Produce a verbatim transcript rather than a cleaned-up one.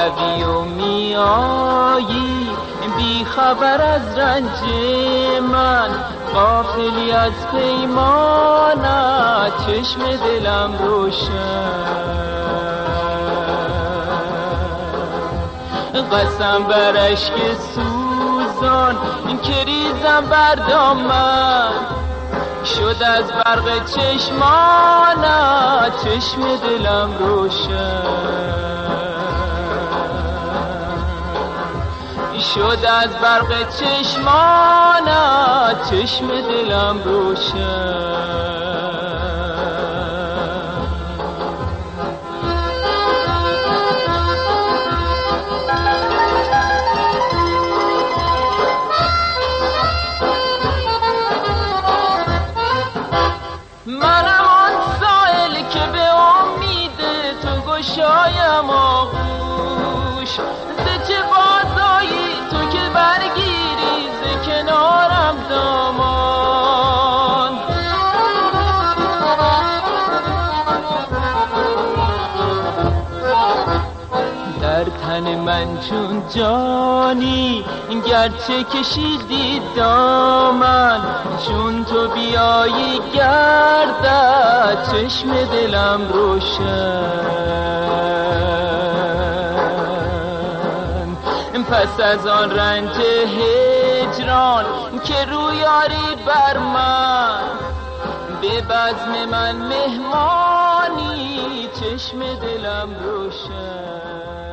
میروی و میایی بی خبر از رنج من، غافلی از پیمانت چشم دلم روشن. قسم بر اشک سوزان که ریزم بر دامن، شد از برق چشمانت چشم دلم روشن. شد از برق چشمانت چشم دلم روشن. منم آن سائل که به امید تو گشایم آغوش، ز چه بازایی تو که برگیری ز کنارم دامان. در تن من چون جانی گرچه کشیدی دامن، چون تو بیایی گردد چشم دلم روشن. پس از آن رنج هجران که رویاری بر من، به بزم من مهمانی چشم دلم روشن.